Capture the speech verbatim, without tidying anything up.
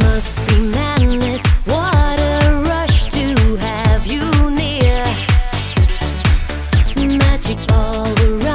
must be madness. What a rush to have you near. Magic all around.